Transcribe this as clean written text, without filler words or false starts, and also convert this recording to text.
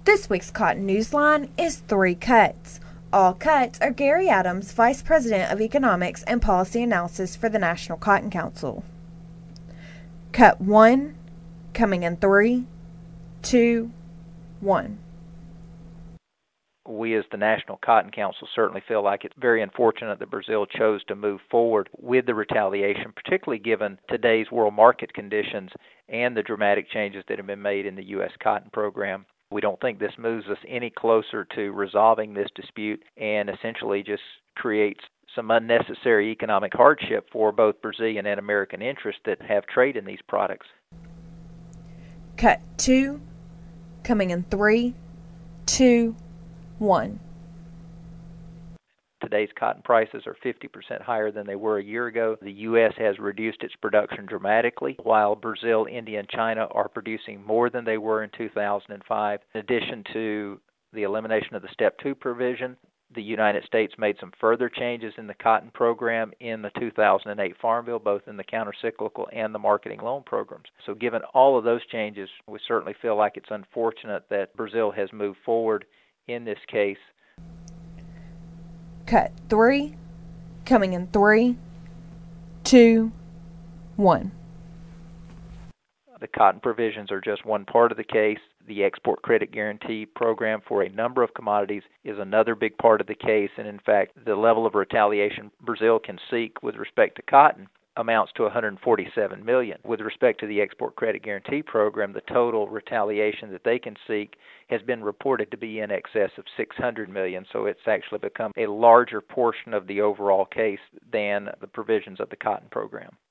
This week's Cotton Newsline is 3 cuts. All cuts are Gary Adams, Vice President of Economics and Policy Analysis for the National Cotton Council. Cut 1, coming in 3, 2, 1. We as the National Cotton Council certainly feel like it's very unfortunate that Brazil chose to move forward with the retaliation, particularly given today's world market conditions and the dramatic changes that have been made in the U.S. cotton program. We don't think this moves us any closer to resolving this dispute and essentially just creates some unnecessary economic hardship for both Brazilian and American interests that have trade in these products. Cut 2, coming in 3, 2, 1. Today's cotton prices are 50% higher than they were a year ago. The U.S. has reduced its production dramatically, while Brazil, India, and China are producing more than they were in 2005. In addition to the elimination of the Step 2 provision, the United States made some further changes in the cotton program in the 2008 Farm Bill, both in the countercyclical and the marketing loan programs. So given all of those changes, we certainly feel like it's unfortunate that Brazil has moved forward in this case. Cut 3, coming in 3, 2, 1. The cotton provisions are just one part of the case. The Export Credit Guarantee Program for a number of commodities is another big part of the case, and in fact, the level of retaliation Brazil can seek with respect to cotton amounts to $147 million. With respect to the Export Credit Guarantee Program, the total retaliation that they can seek has been reported to be in excess of $600 million, so it's actually become a larger portion of the overall case than the provisions of the cotton program.